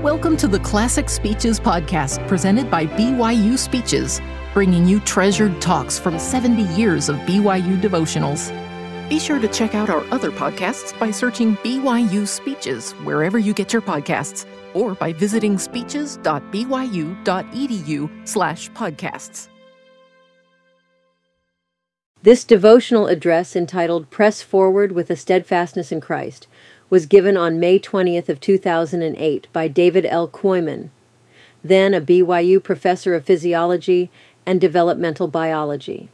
Welcome to the Classic Speeches podcast presented by BYU Speeches, bringing you treasured talks from 70 years of BYU devotionals. Be sure to check out our other podcasts by searching BYU Speeches wherever you get your podcasts, or by visiting speeches.byu.edu/podcasts. This devotional address, entitled Press Forward with a Steadfastness in Christ, was given on May 20th of 2008 by David L. Koyman, then a BYU professor of physiology and developmental biology.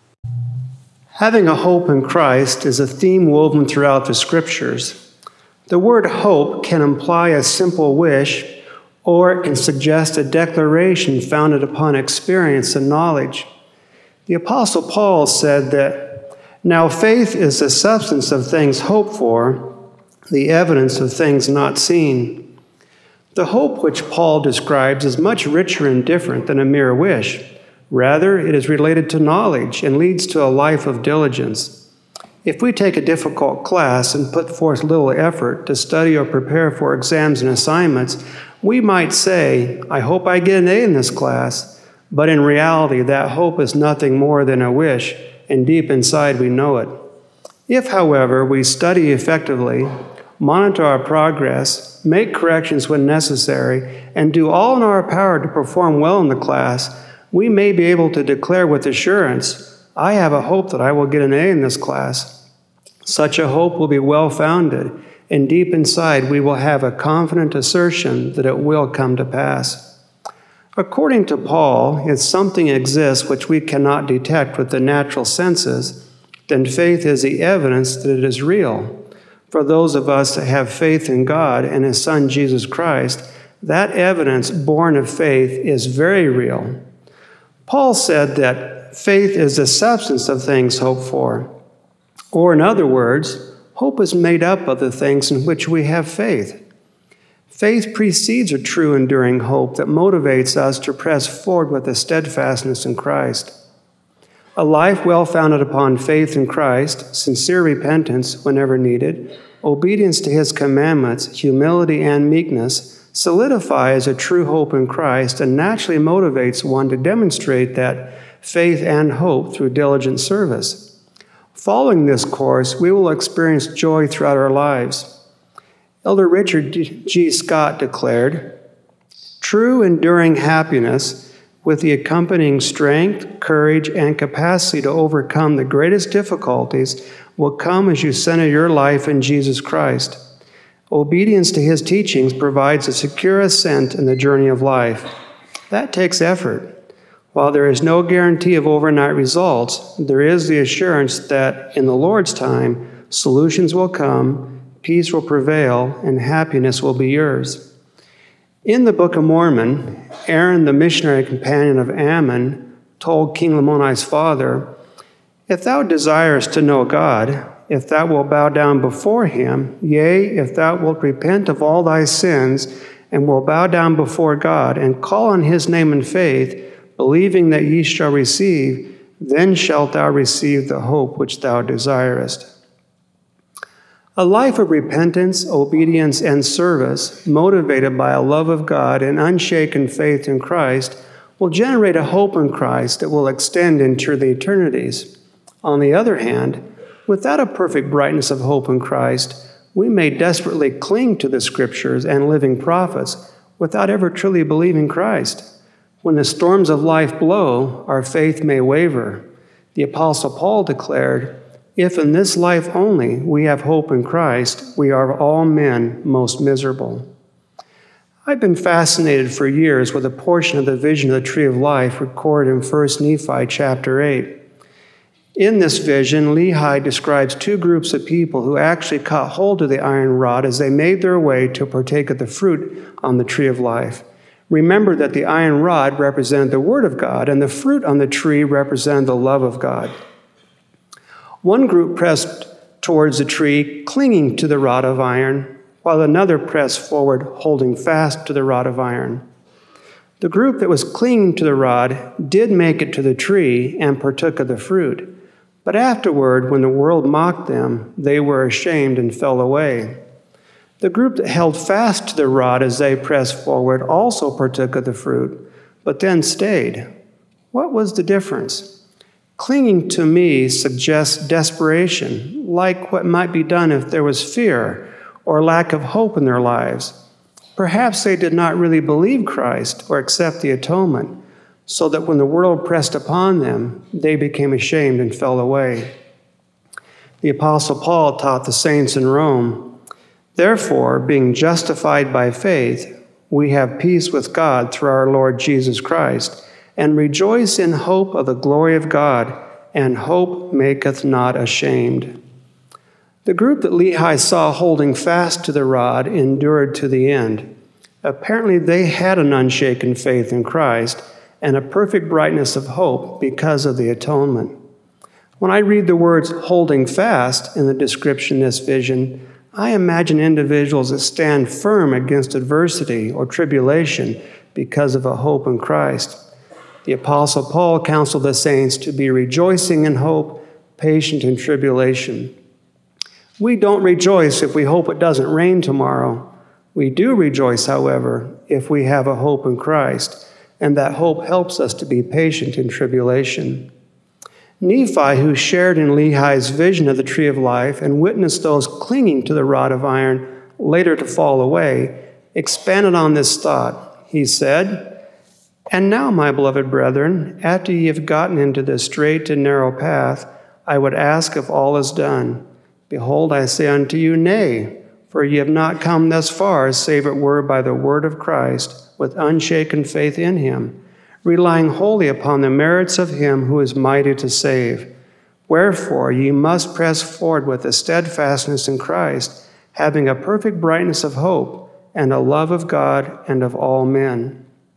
Having a hope in Christ is a theme woven throughout the Scriptures. The word hope can imply a simple wish, or it can suggest a declaration founded upon experience and knowledge. The Apostle Paul said that, "Now faith is the substance of things hoped for, the evidence of things not seen." The hope which Paul describes is much richer and different than a mere wish. Rather, it is related to knowledge and leads to a life of diligence. If we take a difficult class and put forth little effort to study or prepare for exams and assignments, we might say, "I hope I get an A in this class." But in reality, that hope is nothing more than a wish, and deep inside we know it. If, however, we study effectively, monitor our progress, make corrections when necessary, and do all in our power to perform well in the class, we may be able to declare with assurance, "I have a hope that I will get an A in this class." Such a hope will be well-founded, and deep inside we will have a confident assertion that it will come to pass. According to Paul, if something exists which we cannot detect with the natural senses, then faith is the evidence that it is real. For those of us that have faith in God and His Son, Jesus Christ, that evidence born of faith is very real. Paul said that faith is the substance of things hoped for. Or in other words, hope is made up of the things in which we have faith. Faith precedes a true, enduring hope that motivates us to press forward with a steadfastness in Christ. A life well-founded upon faith in Christ, sincere repentance whenever needed, obedience to His commandments, humility and meekness, solidifies a true hope in Christ and naturally motivates one to demonstrate that faith and hope through diligent service. Following this course, we will experience joy throughout our lives. Elder Richard G. Scott declared, "True enduring happiness, with the accompanying strength, courage, and capacity to overcome the greatest difficulties, will come as you center your life in Jesus Christ. Obedience to His teachings provides a secure ascent in the journey of life. That takes effort. While there is no guarantee of overnight results, there is the assurance that in the Lord's time, solutions will come, peace will prevail, and happiness will be yours." In the Book of Mormon, Aaron, the missionary companion of Ammon, told King Lamoni's father, "If thou desirest to know God, if thou wilt bow down before Him, yea, if thou wilt repent of all thy sins, and wilt bow down before God, and call on His name in faith, believing that ye shall receive, then shalt thou receive the hope which thou desirest." A life of repentance, obedience, and service, motivated by a love of God and unshaken faith in Christ, will generate a hope in Christ that will extend into the eternities. On the other hand, without a perfect brightness of hope in Christ, we may desperately cling to the Scriptures and living prophets without ever truly believing Christ. When the storms of life blow, our faith may waver. The Apostle Paul declared, "If in this life only we have hope in Christ, we are of all men most miserable." I've been fascinated for years with a portion of the vision of the Tree of Life recorded in 1 Nephi chapter 8. In this vision, Lehi describes two groups of people who actually caught hold of the iron rod as they made their way to partake of the fruit on the Tree of Life. Remember that the iron rod represented the Word of God, and the fruit on the tree represented the love of God. One group pressed towards the tree, clinging to the rod of iron, while another pressed forward, holding fast to the rod of iron. The group that was clinging to the rod did make it to the tree and partook of the fruit. But afterward, when the world mocked them, they were ashamed and fell away. The group that held fast to the rod as they pressed forward also partook of the fruit, but then stayed. What was the difference? Clinging to me suggests desperation, like what might be done if there was fear or lack of hope in their lives. Perhaps they did not really believe Christ or accept the atonement, so that when the world pressed upon them, they became ashamed and fell away. The Apostle Paul taught the saints in Rome, "Therefore, being justified by faith, we have peace with God through our Lord Jesus Christ, and rejoice in hope of the glory of God, and hope maketh not ashamed." The group that Lehi saw holding fast to the rod endured to the end. Apparently, they had an unshaken faith in Christ and a perfect brightness of hope because of the atonement. When I read the words holding fast in the description of this vision, I imagine individuals that stand firm against adversity or tribulation because of a hope in Christ. The Apostle Paul counseled the saints to be rejoicing in hope, patient in tribulation. We don't rejoice if we hope it doesn't rain tomorrow. We do rejoice, however, if we have a hope in Christ, and that hope helps us to be patient in tribulation. Nephi, who shared in Lehi's vision of the tree of life and witnessed those clinging to the rod of iron later to fall away, expanded on this thought. He said, "And now, my beloved brethren, after ye have gotten into this straight and narrow path, I would ask if all is done. Behold, I say unto you, nay, for ye have not come thus far, save it were by the word of Christ, with unshaken faith in him, relying wholly upon the merits of him who is mighty to save. Wherefore ye must press forward with a steadfastness in Christ, having a perfect brightness of hope, and a love of God and of all men."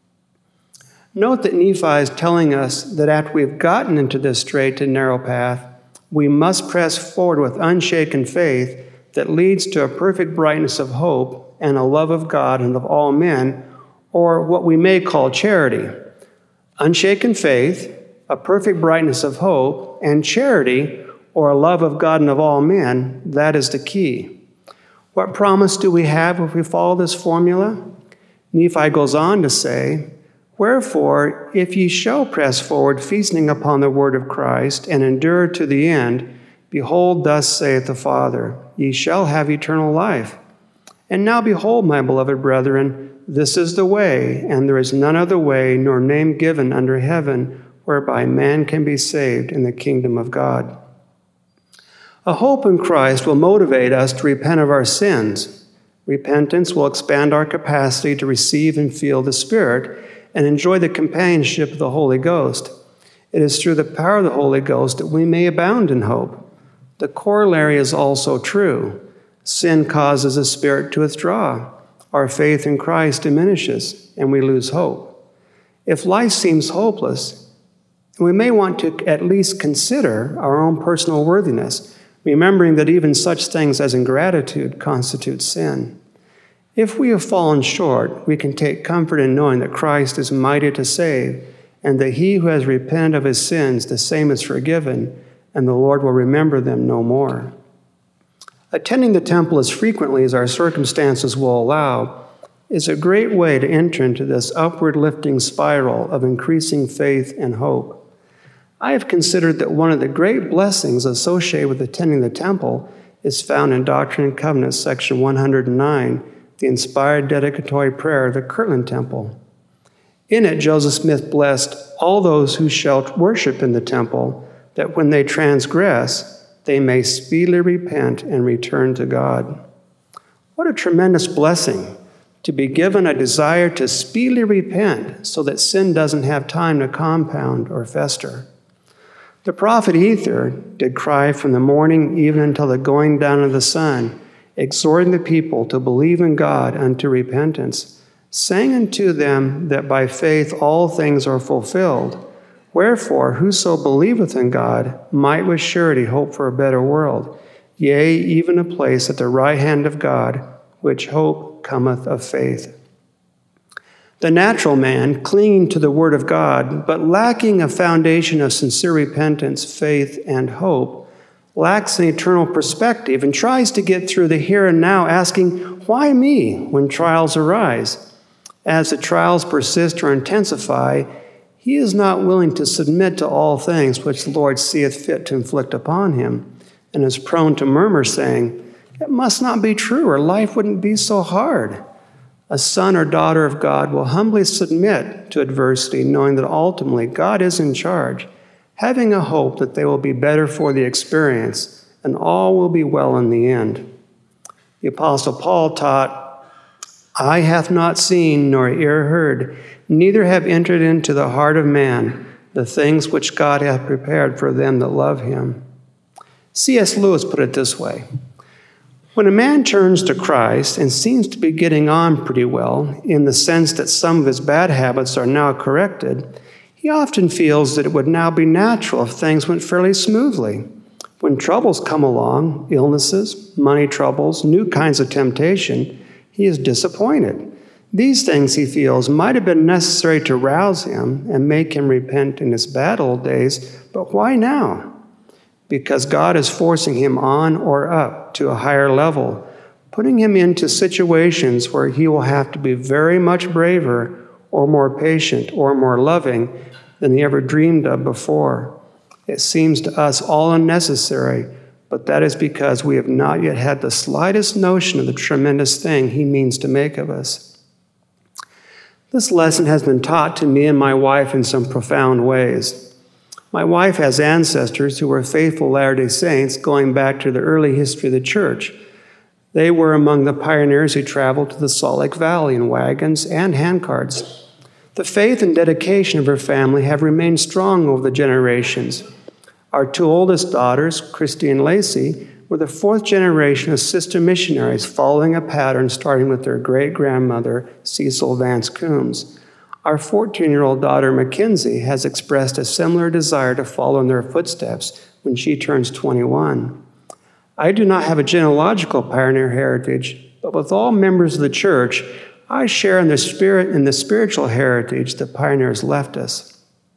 Note that Nephi is telling us that after we've gotten into this straight and narrow path, we must press forward with unshaken faith that leads to a perfect brightness of hope and a love of God and of all men, or what we may call charity. Unshaken faith, a perfect brightness of hope, and charity, or a love of God and of all men, that is the key. What promise do we have if we follow this formula? Nephi goes on to say, "Wherefore, if ye shall press forward, feasting upon the word of Christ, and endure to the end, behold, thus saith the Father, ye shall have eternal life. And now behold, my beloved brethren, this is the way, and there is none other way, nor name given under heaven, whereby man can be saved in the kingdom of God." A hope in Christ will motivate us to repent of our sins. Repentance will expand our capacity to receive and feel the Spirit and enjoy the companionship of the Holy Ghost. It is through the power of the Holy Ghost that we may abound in hope. The corollary is also true. Sin causes the Spirit to withdraw. Our faith in Christ diminishes, and we lose hope. If life seems hopeless, we may want to at least consider our own personal worthiness, remembering that even such things as ingratitude constitute sin. If we have fallen short, we can take comfort in knowing that Christ is mighty to save, and that he who has repented of his sins, the same is forgiven, and the Lord will remember them no more. Attending the temple as frequently as our circumstances will allow is a great way to enter into this upward lifting spiral of increasing faith and hope. I have considered that one of the great blessings associated with attending the temple is found in Doctrine and Covenants, section 109, the inspired dedicatory prayer of the Kirtland Temple. In it, Joseph Smith blessed all those who shall worship in the temple, that when they transgress, they may speedily repent and return to God. What a tremendous blessing to be given a desire to speedily repent so that sin doesn't have time to compound or fester. The prophet Ether did cry from the morning even until the going down of the sun, exhorting the people to believe in God unto repentance, saying unto them that by faith all things are fulfilled. Wherefore, whoso believeth in God might with surety hope for a better world, yea, even a place at the right hand of God, which hope cometh of faith. The natural man, clinging to the word of God, but lacking a foundation of sincere repentance, faith, and hope, lacks an eternal perspective and tries to get through the here and now asking, But why me when trials arise? As the trials persist or intensify, he is not willing to submit to all things which the Lord seeth fit to inflict upon him, and is prone to murmur, saying, "It must not be true, or life wouldn't be so hard." A son or daughter of God will humbly submit to adversity, knowing that ultimately God is in charge, having a hope that they will be better for the experience, and all will be well in the end. The Apostle Paul taught, "Eye hath not seen, nor ear heard, neither have entered into the heart of man the things which God hath prepared for them that love him." C.S. Lewis put it this way: when a man turns to Christ and seems to be getting on pretty well, in the sense that some of his bad habits are now corrected, he often feels that it would now be natural if things went fairly smoothly. When troubles come along, illnesses, money troubles, new kinds of temptation, he is disappointed. These things, he feels, might have been necessary to rouse him and make him repent in his bad old days, but why now? Because God is forcing him on or up to a higher level, putting him into situations where he will have to be very much braver or more patient or more loving than he ever dreamed of before. It seems to us all unnecessary, but that is because we have not yet had the slightest notion of the tremendous thing he means to make of us. This lesson has been taught to me and my wife in some profound ways. My wife has ancestors who were faithful Latter-day Saints going back to the early history of the church. They were among the pioneers who traveled to the Salt Lake Valley in wagons and handcarts. The faith and dedication of her family have remained strong over the generations. Our two oldest daughters, Christy and Lacey, were the fourth generation of sister missionaries following a pattern starting with their great-grandmother, Cecil Vance Coombs. Our 14-year-old daughter, Mackenzie, has expressed a similar desire to follow in their footsteps when she turns 21. I do not have a genealogical pioneer heritage, but with all members of the church, I share in the spiritual heritage the pioneers left us.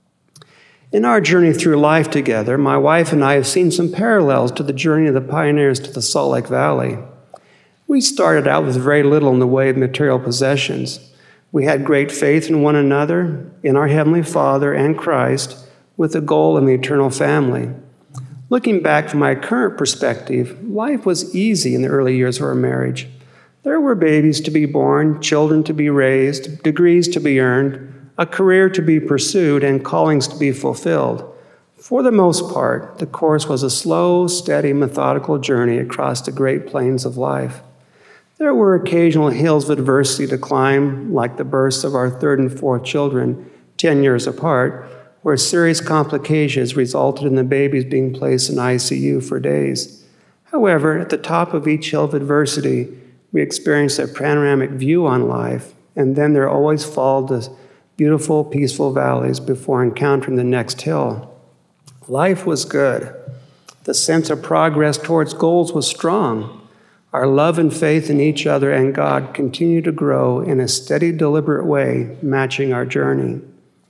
In our journey through life together, my wife and I have seen some parallels to the journey of the pioneers to the Salt Lake Valley. We started out with very little in the way of material possessions. We had great faith in one another, in our Heavenly Father and Christ, with the goal of the eternal family. Looking back from my current perspective, life was easy in the early years of our marriage. There were babies to be born, children to be raised, degrees to be earned, a career to be pursued, and callings to be fulfilled. For the most part, the course was a slow, steady, methodical journey across the great plains of life. There were occasional hills of adversity to climb, like the births of our third and fourth children, 10 years apart, where serious complications resulted in the babies being placed in ICU for days. However, at the top of each hill of adversity, we experienced a panoramic view on life, and then there always followed the beautiful, peaceful valleys before encountering the next hill. Life was good. The sense of progress towards goals was strong. Our love and faith in each other and God continued to grow in a steady, deliberate way, matching our journey.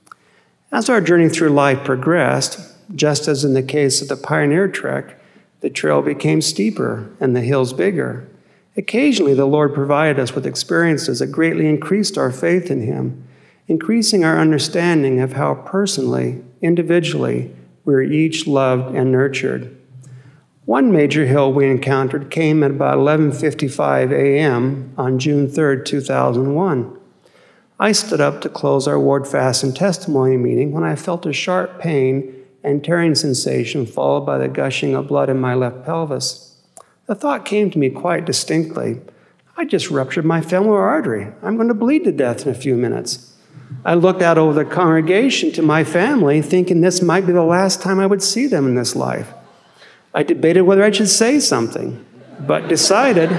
As our journey through life progressed, just as in the case of the pioneer trek, the trail became steeper and the hills bigger. Occasionally, the Lord provided us with experiences that greatly increased our faith in Him, increasing our understanding of how personally, individually, we were each loved and nurtured. One major hill we encountered came at about 11:55 a.m. on June 3, 2001. I stood up to close our ward fast and testimony meeting when I felt a sharp pain and tearing sensation followed by the gushing of blood in my left pelvis. The thought came to me quite distinctly, I just ruptured my femoral artery. I'm going to bleed to death in a few minutes. I looked out over the congregation to my family, thinking this might be the last time I would see them in this life. I debated whether I should say something, but decided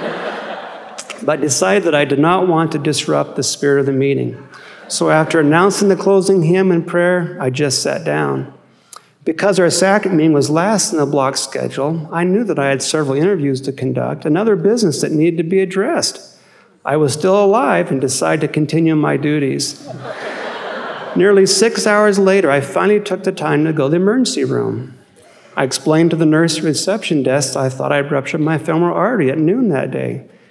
that I did not want to disrupt the spirit of the meeting. So after announcing the closing hymn and prayer, I just sat down. Because our sacrament meeting was last in the block schedule, I knew that I had several interviews to conduct and other business that needed to be addressed. I was still alive and decided to continue my duties. Nearly 6 hours later, I finally took the time to go to the emergency room. I explained to the nurse reception desk I thought I'd ruptured my femoral artery at noon that day.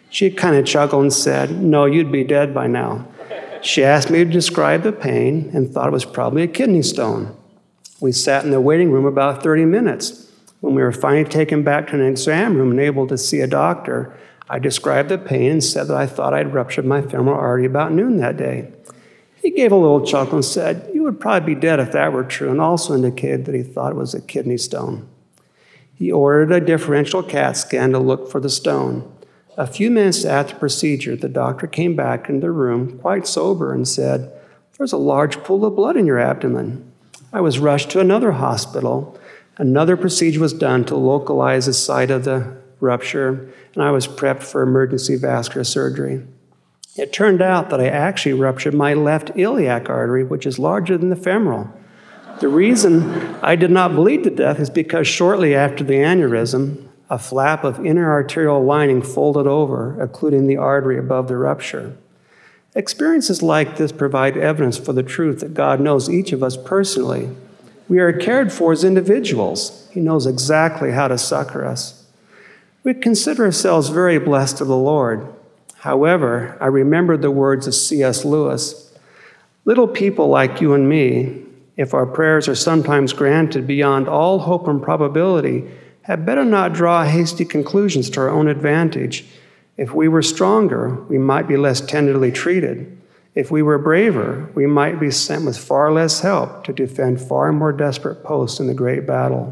She kind of chuckled and said, "No, you'd be dead by now." She asked me to describe the pain and thought it was probably a kidney stone. We sat in the waiting room about 30 minutes. When we were finally taken back to an exam room and able to see a doctor, I described the pain and said that I thought I'd ruptured my femoral artery about noon that day. He gave a little chuckle and said, "You would probably be dead if that were true," and also indicated that he thought it was a kidney stone. He ordered a differential CAT scan to look for the stone. A few minutes after the procedure, the doctor came back into the room, quite sober, and said, "There's a large pool of blood in your abdomen." I was rushed to another hospital. Another procedure was done to localize the site of the rupture, and I was prepped for emergency vascular surgery. It turned out that I actually ruptured my left iliac artery, which is larger than the femoral. The reason I did not bleed to death is because shortly after the aneurysm, a flap of inner arterial lining folded over, occluding the artery above the rupture. Experiences like this provide evidence for the truth that God knows each of us personally. We are cared for as individuals. He knows exactly how to succor us. We consider ourselves very blessed of the Lord. However, I remembered the words of C.S. Lewis. Little people like you and me, if our prayers are sometimes granted beyond all hope and probability, had better not draw hasty conclusions to our own advantage. If we were stronger, we might be less tenderly treated. If we were braver, we might be sent with far less help to defend far more desperate posts in the great battle.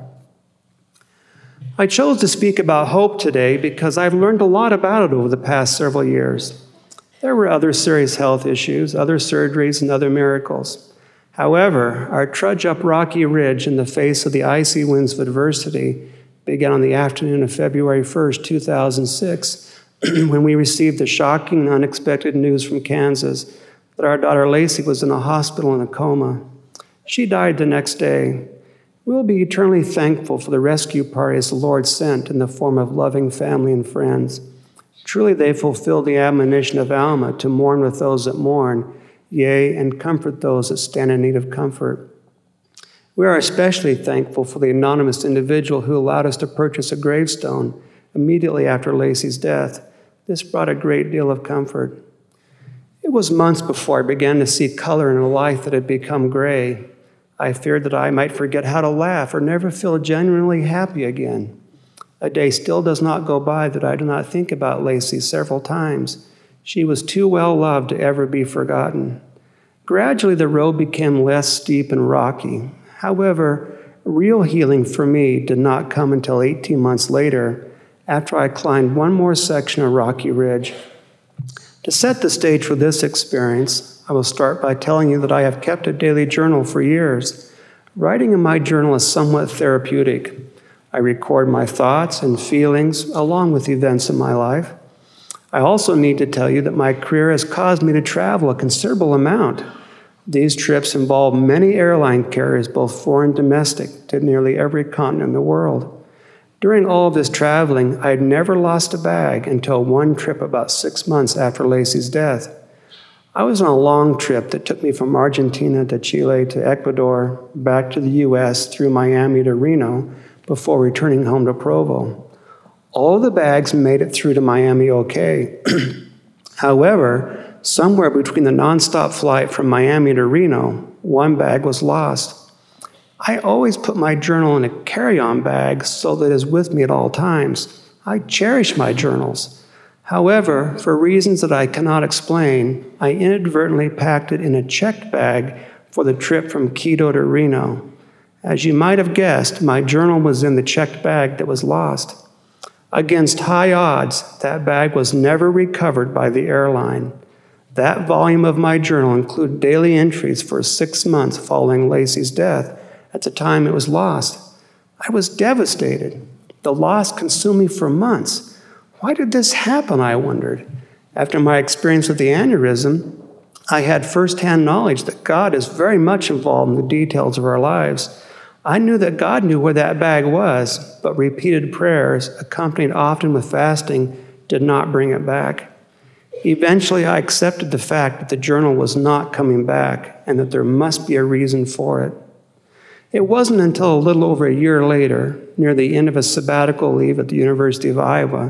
I chose to speak about hope today because I've learned a lot about it over the past several years. There were other serious health issues, other surgeries, and other miracles. However, our trudge up Rocky Ridge in the face of the icy winds of adversity began on the afternoon of February 1st, 2006, when we received the shocking and unexpected news from Kansas that our daughter Lacey was in a hospital in a coma. She died the next day. We'll be eternally thankful for the rescue parties the Lord sent in the form of loving family and friends. Truly they fulfilled the admonition of Alma to mourn with those that mourn, yea, and comfort those that stand in need of comfort. We are especially thankful for the anonymous individual who allowed us to purchase a gravestone immediately after Lacey's death. This brought a great deal of comfort. It was months before I began to see color in a life that had become gray. I feared that I might forget how to laugh or never feel genuinely happy again. A day still does not go by that I do not think about Lacey several times. She was too well loved to ever be forgotten. Gradually, the road became less steep and rocky. However, real healing for me did not come until 18 months later, after I climbed one more section of Rocky Ridge. To set the stage for this experience, I will start by telling you that I have kept a daily journal for years. Writing in my journal is somewhat therapeutic. I record my thoughts and feelings along with events in my life. I also need to tell you that my career has caused me to travel a considerable amount. These trips involve many airline carriers, both foreign and domestic, to nearly every continent in the world. During all of this traveling, I had never lost a bag until one trip about 6 months after Lacey's death. I was on a long trip that took me from Argentina to Chile to Ecuador, back to the U.S., through Miami to Reno, before returning home to Provo. All of the bags made it through to Miami okay. However, somewhere between the nonstop flight from Miami to Reno, one bag was lost. I always put my journal in a carry-on bag so that it is with me at all times. I cherish my journals. However, for reasons that I cannot explain, I inadvertently packed it in a checked bag for the trip from Quito to Reno. As you might have guessed, my journal was in the checked bag that was lost. Against high odds, that bag was never recovered by the airline. That volume of my journal included daily entries for 6 months following Lacey's death. At the time it was lost. I was devastated. The loss consumed me for months. Why did this happen, I wondered. After my experience with the aneurysm, I had firsthand knowledge that God is very much involved in the details of our lives. I knew that God knew where that bag was, but repeated prayers, accompanied often with fasting, did not bring it back. Eventually, I accepted the fact that the journal was not coming back and that there must be a reason for it. It wasn't until a little over a year later, near the end of a sabbatical leave at the University of Iowa,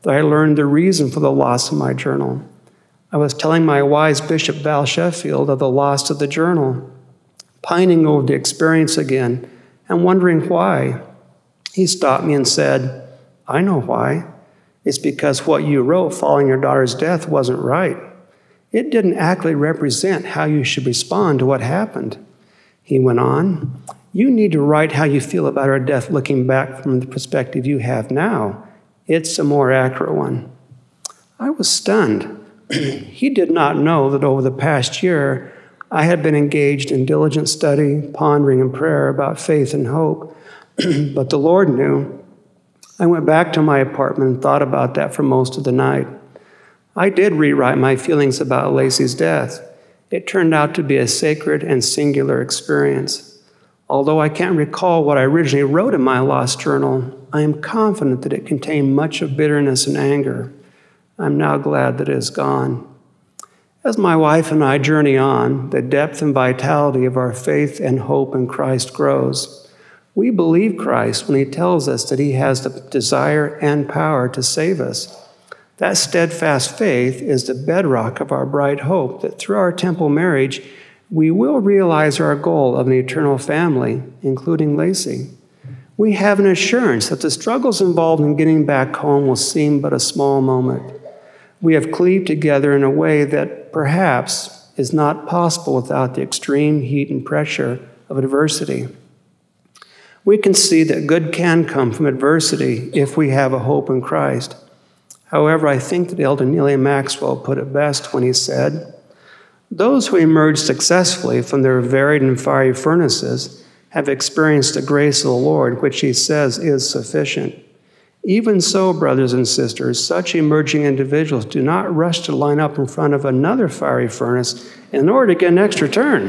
that I learned the reason for the loss of my journal. I was telling my wise Bishop Val Sheffield of the loss of the journal, pining over the experience again and wondering why. He stopped me and said, "I know why. It's because what you wrote following your daughter's death wasn't right. It didn't accurately represent how you should respond to what happened." He went on, "You need to write how you feel about her death looking back from the perspective you have now. It's a more accurate one." I was stunned. He did not know that over the past year, I had been engaged in diligent study, pondering, and prayer about faith and hope. But the Lord knew. I went back to my apartment and thought about that for most of the night. I did rewrite my feelings about Lacey's death. It turned out to be a sacred and singular experience. Although I can't recall what I originally wrote in my lost journal, I am confident that it contained much of bitterness and anger. I'm now glad that it is gone. As my wife and I journey on, the depth and vitality of our faith and hope in Christ grows. We believe Christ when he tells us that he has the desire and power to save us. That steadfast faith is the bedrock of our bright hope that through our temple marriage, we will realize our goal of an eternal family, including Lacey. We have an assurance that the struggles involved in getting back home will seem but a small moment. We have cleaved together in a way that perhaps is not possible without the extreme heat and pressure of adversity. We can see that good can come from adversity if we have a hope in Christ. However, I think that Elder Neely Maxwell put it best when he said, "Those who emerge successfully from their varied and fiery furnaces have experienced the grace of the Lord, which he says is sufficient. Even so, brothers and sisters, such emerging individuals do not rush to line up in front of another fiery furnace in order to get an extra turn."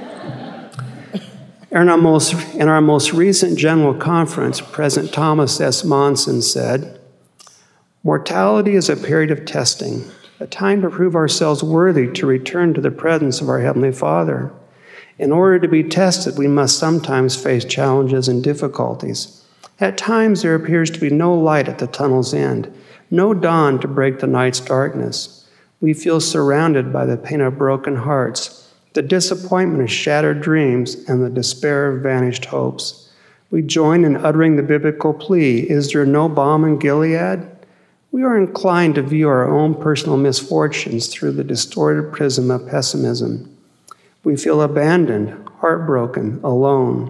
In our most recent general conference, President Thomas S. Monson said, "Mortality is a period of testing, a time to prove ourselves worthy to return to the presence of our Heavenly Father. In order to be tested, we must sometimes face challenges and difficulties. At times, there appears to be no light at the tunnel's end, no dawn to break the night's darkness. We feel surrounded by the pain of broken hearts, the disappointment of shattered dreams, and the despair of vanished hopes. We join in uttering the biblical plea, 'Is there no balm in Gilead?' We are inclined to view our own personal misfortunes through the distorted prism of pessimism. We feel abandoned, heartbroken, alone.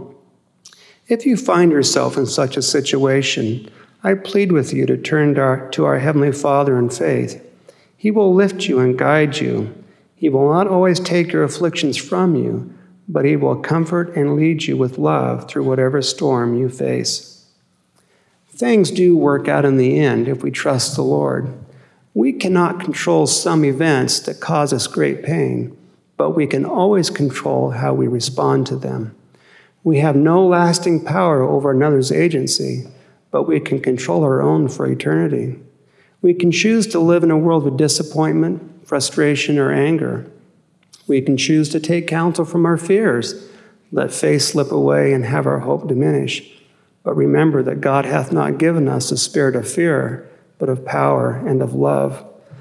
If you find yourself in such a situation, I plead with you to turn to our Heavenly Father in faith. He will lift you and guide you. He will not always take your afflictions from you, but he will comfort and lead you with love through whatever storm you face. Things do work out in the end if we trust the Lord. We cannot control some events that cause us great pain, but we can always control how we respond to them. We have no lasting power over another's agency, but we can control our own for eternity. We can choose to live in a world of disappointment, frustration, or anger. We can choose to take counsel from our fears, let faith slip away, and have our hope diminish. But remember that God hath not given us a spirit of fear, but of power and of love.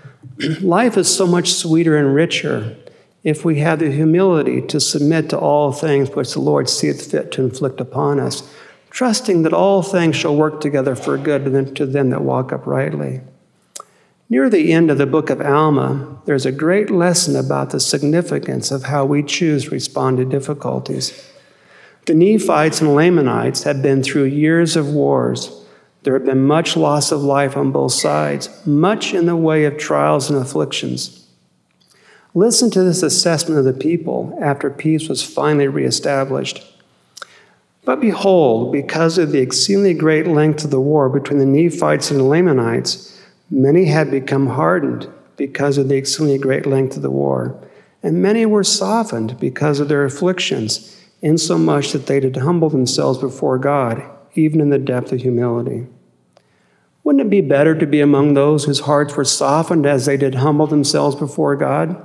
Life is so much sweeter and richer if we have the humility to submit to all things which the Lord seeth fit to inflict upon us, trusting that all things shall work together for good to them that walk uprightly. Near the end of the book of Alma, there's a great lesson about the significance of how we choose to respond to difficulties. The Nephites and Lamanites had been through years of wars. There had been much loss of life on both sides, much in the way of trials and afflictions. Listen to this assessment of the people after peace was finally reestablished. "But behold, because of the exceedingly great length of the war between the Nephites and the Lamanites, many had become hardened because of the exceedingly great length of the war, and many were softened because of their afflictions, insomuch that they did humble themselves before God, even in the depth of humility." Wouldn't it be better to be among those whose hearts were softened as they did humble themselves before God?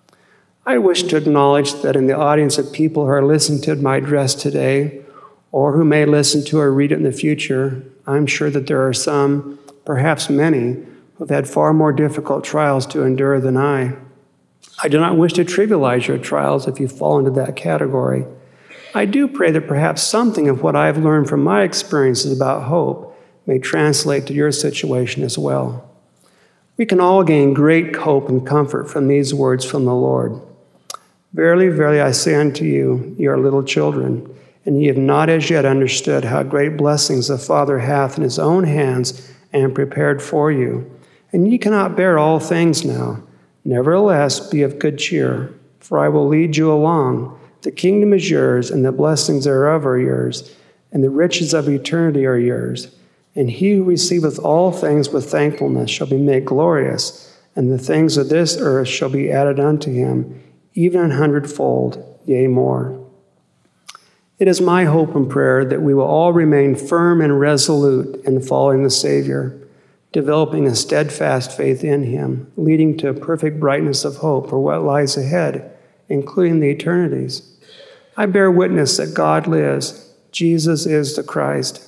I wish to acknowledge that in the audience of people who are listening to my address today, or who may listen to or read it in the future, I'm sure that there are some, perhaps many, who have had far more difficult trials to endure than I. I do not wish to trivialize your trials if you fall into that category. I do pray that perhaps something of what I have learned from my experiences about hope may translate to your situation as well. We can all gain great hope and comfort from these words from the Lord. Verily, verily, I say unto you, ye are little children, and ye have not as yet understood how great blessings the Father hath in his own hands and prepared for you. And ye cannot bear all things now. Nevertheless, be of good cheer, for I will lead you along. The kingdom is yours, and the blessings thereof are yours, and the riches of eternity are yours. And he who receiveth all things with thankfulness shall be made glorious, and the things of this earth shall be added unto him, even 100-fold, yea, more. It is my hope and prayer that we will all remain firm and resolute in following the Savior, developing a steadfast faith in him, leading to a perfect brightness of hope for what lies ahead, including the eternities. I bear witness that God lives. Jesus is the Christ.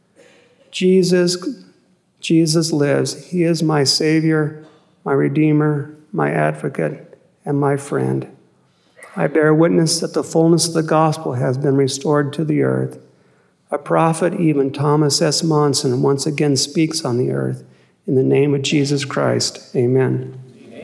Jesus lives. He is my Savior, my Redeemer, my Advocate, and my friend. I bear witness that the fullness of the gospel has been restored to the earth. A prophet, even Thomas S. Monson, once again speaks on the earth. In the name of Jesus Christ, amen.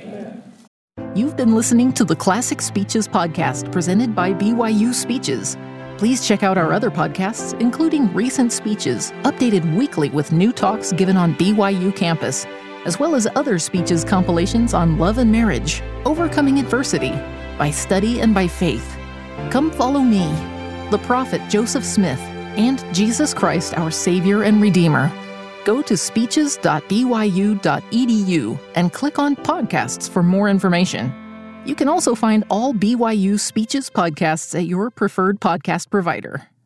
You've been listening to the Classic Speeches podcast presented by BYU Speeches. Please check out our other podcasts, including recent speeches, updated weekly with new talks given on BYU campus, as well as other speeches compilations on love and marriage, overcoming adversity, by study and by faith. Come follow me, the prophet Joseph Smith, and Jesus Christ, our Savior and Redeemer. Go to speeches.byu.edu and click on podcasts for more information. You can also find all BYU Speeches podcasts at your preferred podcast provider.